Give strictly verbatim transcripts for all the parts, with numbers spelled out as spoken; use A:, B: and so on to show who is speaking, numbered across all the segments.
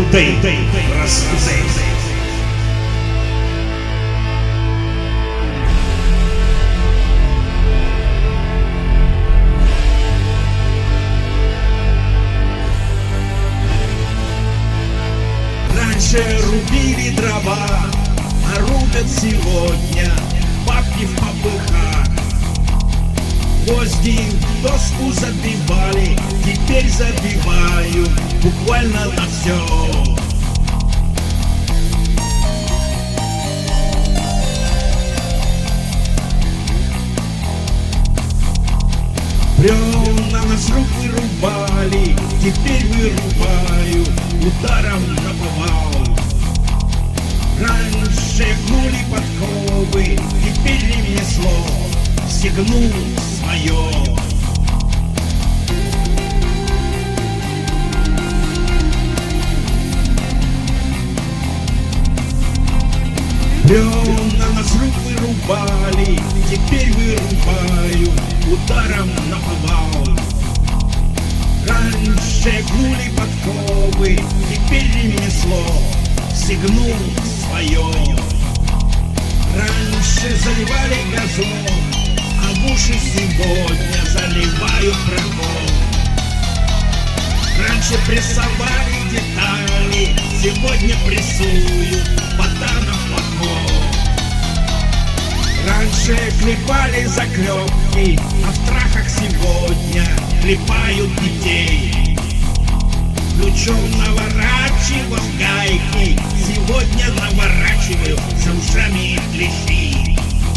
A: today, раз today. Раньше рубили дрова, а рубят сегодня бабки в попыхах. Гвозди в доску забивали, теперь забиваю буквально на все. Бревна на сруб вырубали, теперь вырубаю ударом наповал. Раньше гнули подковы, теперь ремесло стегну свое. Бревна на сруб вырубали, теперь вырубаю ударом наповал. Раньше гнули подковы, теперь ремесло стегну свое. Раньше заливали газон, а в уши сегодня заливают проход. Раньше прессовали детали, сегодня прессуют ботаном плохого. Раньше клепали заклепки, а в трахах сегодня клепают детей. Ключом наворачивал гайки, сегодня наворачиваю за ушами клещи.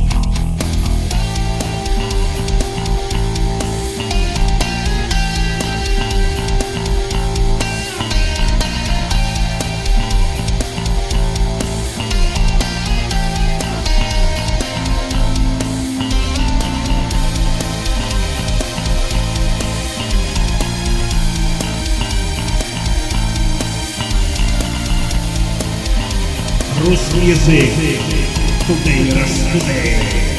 A: Русский язык, today, раз today.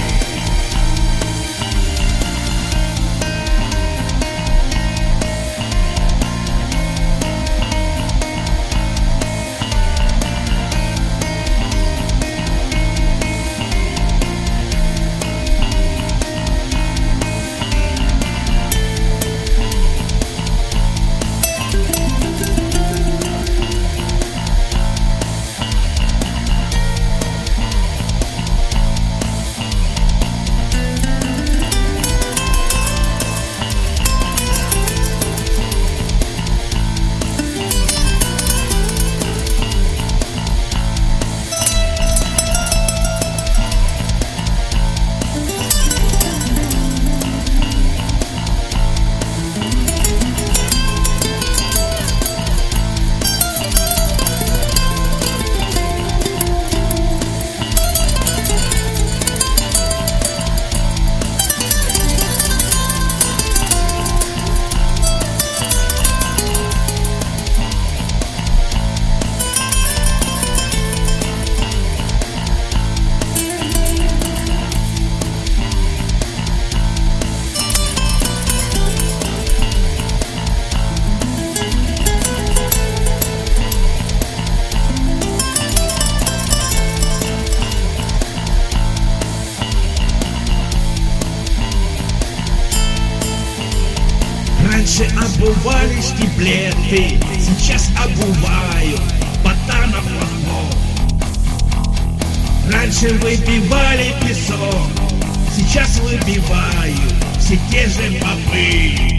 A: Раньше обували штиблеты, сейчас обуваю ботана плохого. Раньше выбивали песок, сейчас выбиваю все те же бобы.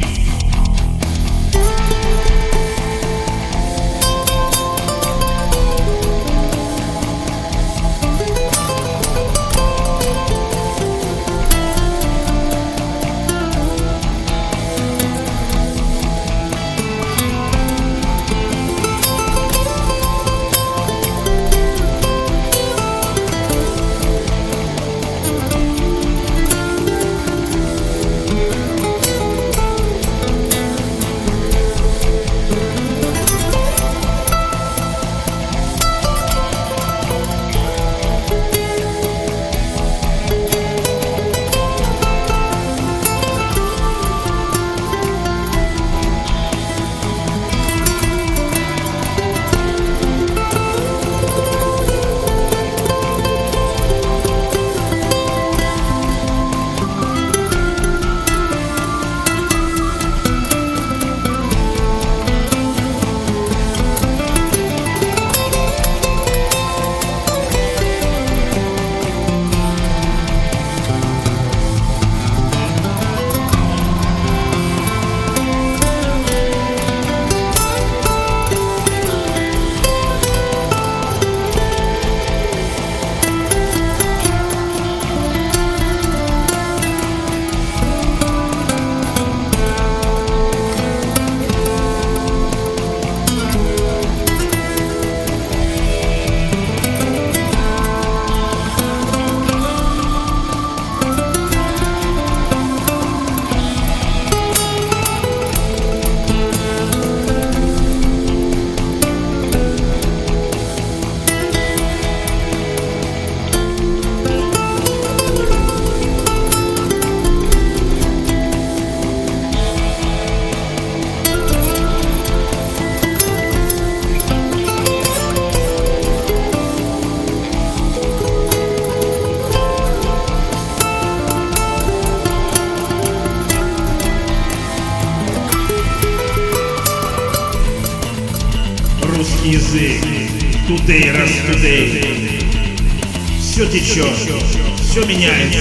A: язык. Тудей, раз тудей. Все течет, все меняется.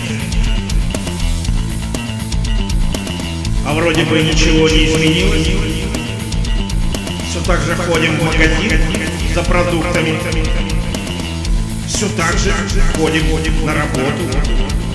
A: А вроде бы ничего не изменилось. Все так же ходим в магазин за продуктами. Все так же ходим на работу.